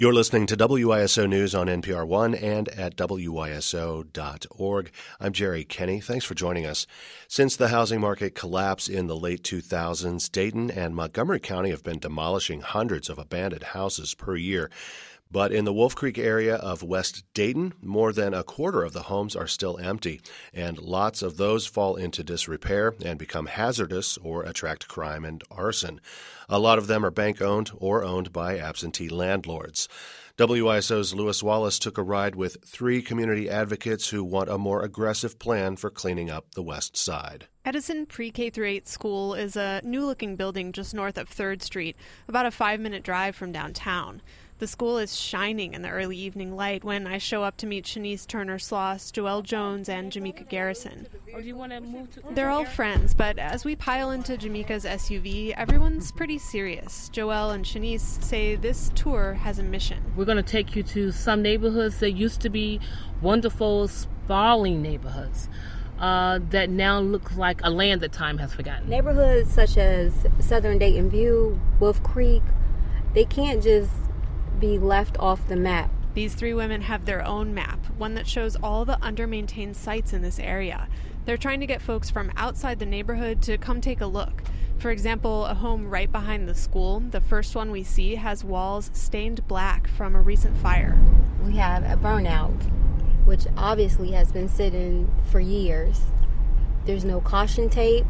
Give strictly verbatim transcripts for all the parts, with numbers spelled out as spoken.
You're listening to W I S O News on N P R one and at W I S O dot org. I'm Jerry Kenny. Thanks for joining us. Since the housing market collapsed in the late two thousands, Dayton and Montgomery County have been demolishing hundreds of abandoned houses per year. But in the Wolf Creek area of West Dayton, more than a quarter of the homes are still empty, and lots of those fall into disrepair and become hazardous or attract crime and arson. A lot of them are bank-owned or owned by absentee landlords. W I S O's Lewis Wallace took a ride with three community advocates who want a more aggressive plan for cleaning up the West Side. Edison Pre-K through eight School is a new-looking building just north of third Street, about a five-minute drive from downtown. The school is shining in the early evening light when I show up to meet Shanice Turner-Sloss, Joelle Jones, and Jamaica Garrison. Or do you want to move to- They're all friends, but as we pile into Jamaica's S U V, everyone's pretty serious. Joelle and Shanice say this tour has a mission. We're going to take you to some neighborhoods that used to be wonderful, sprawling neighborhoods uh, that now look like a land that time has forgotten. Neighborhoods such as Southern Dayton View, Wolf Creek, they can't just be left off the map. These three women have their own map, one that shows all the under-maintained sites in this area. They're trying to get folks from outside the neighborhood to come take a look. For example, a home right behind the school, the first one we see, has walls stained black from a recent fire. We have a burnout, which obviously has been sitting for years. There's no caution tape.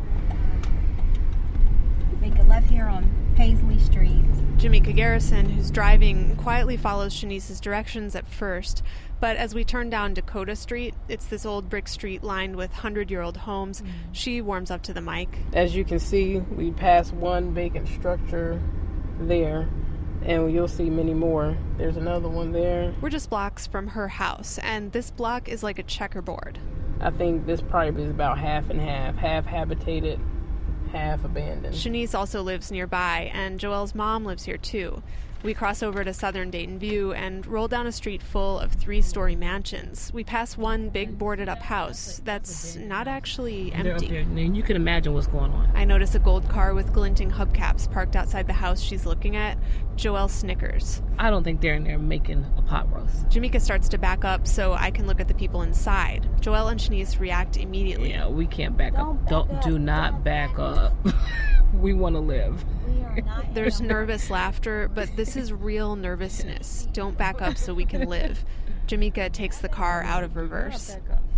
Make a left here on Paisley Street. Jamaica Garrison, who's driving, quietly follows Shanice's directions at first, but as we turn down Dakota Street, it's this old brick street lined with hundred-year-old homes. Mm-hmm. She warms up to the mic. As you can see, we passed one vacant structure there, and you'll see many more. There's another one there. We're just blocks from her house, and this block is like a checkerboard. I think this probably is about half and half, half habitated, half abandoned. Shanice also lives nearby, and Joelle's mom lives here too. We cross over to Southern Dayton View and roll down a street full of three-story mansions. We pass one big boarded-up house that's not actually empty. And you can imagine what's going on. I notice a gold car with glinting hubcaps parked outside the house she's looking at. Joelle snickers. I don't think they're in there making a pot roast. Jamaica starts to back up so I can look at the people inside. Joelle and Shanice react immediately. Yeah, we can't back Don't up. back Don't up. Do not back up. We want to live. There's nervous laughter, but this is real nervousness. Don't back up so we can live. Jamaica takes the car out of reverse.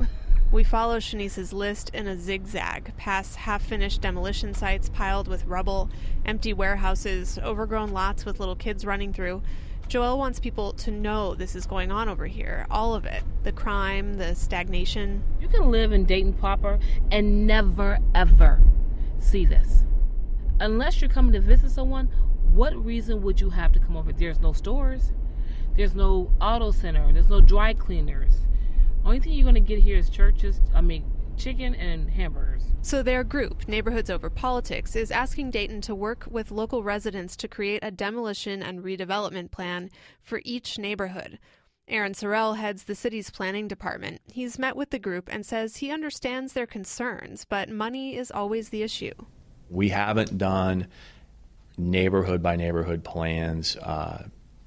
We follow Shanice's list in a zigzag, past half-finished demolition sites piled with rubble, empty warehouses, overgrown lots with little kids running through. Joelle wants people to know this is going on over here, all of it. The crime, the stagnation. You can live in Dayton proper and never, ever see this. Unless you're coming to visit someone, what reason would you have to come over? There's no stores. There's no auto center. There's no dry cleaners. Only thing you're going to get here is churches, I mean, chicken and hamburgers. So their group, Neighborhoods Over Politics, is asking Dayton to work with local residents to create a demolition and redevelopment plan for each neighborhood. Aaron Sorrell heads the city's planning department. He's met with the group and says he understands their concerns, but money is always the issue. We haven't done neighborhood by neighborhood plans uh,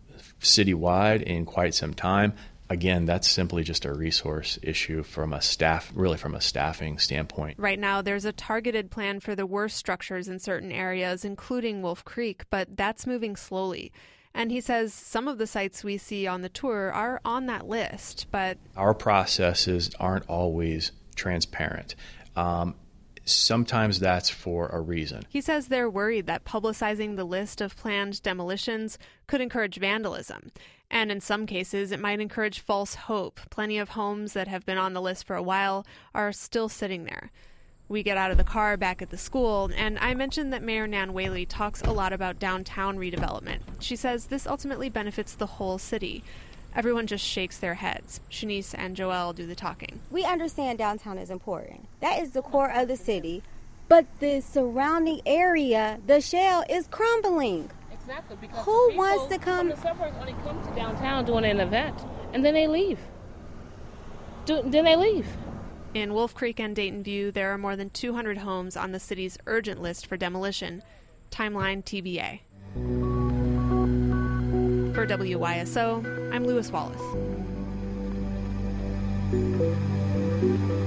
citywide in quite some time. Again, that's simply just a resource issue from a staff, really from a staffing standpoint. Right now, there's a targeted plan for the worst structures in certain areas, including Wolf Creek, but that's moving slowly. And he says some of the sites we see on the tour are on that list, but our processes aren't always transparent. Um, Sometimes that's for a reason. He says they're worried that publicizing the list of planned demolitions could encourage vandalism. And in some cases, it might encourage false hope. Plenty of homes that have been on the list for a while are still sitting there. We get out of the car back at the school, and I mentioned that Mayor Nan Whaley talks a lot about downtown redevelopment. She says this ultimately benefits the whole city. Everyone just shakes their heads. Shanice and Joelle do the talking. We understand downtown is important. That is the core of the city. But the surrounding area, the shell, is crumbling. Exactly. Because who people wants to come? From the suburbs only come to downtown doing an event, and then they leave. Do, then they leave. In Wolf Creek and Dayton View, there are more than two hundred homes on the city's urgent list for demolition. Timeline T B A. For W Y S O, I'm Lewis Wallace.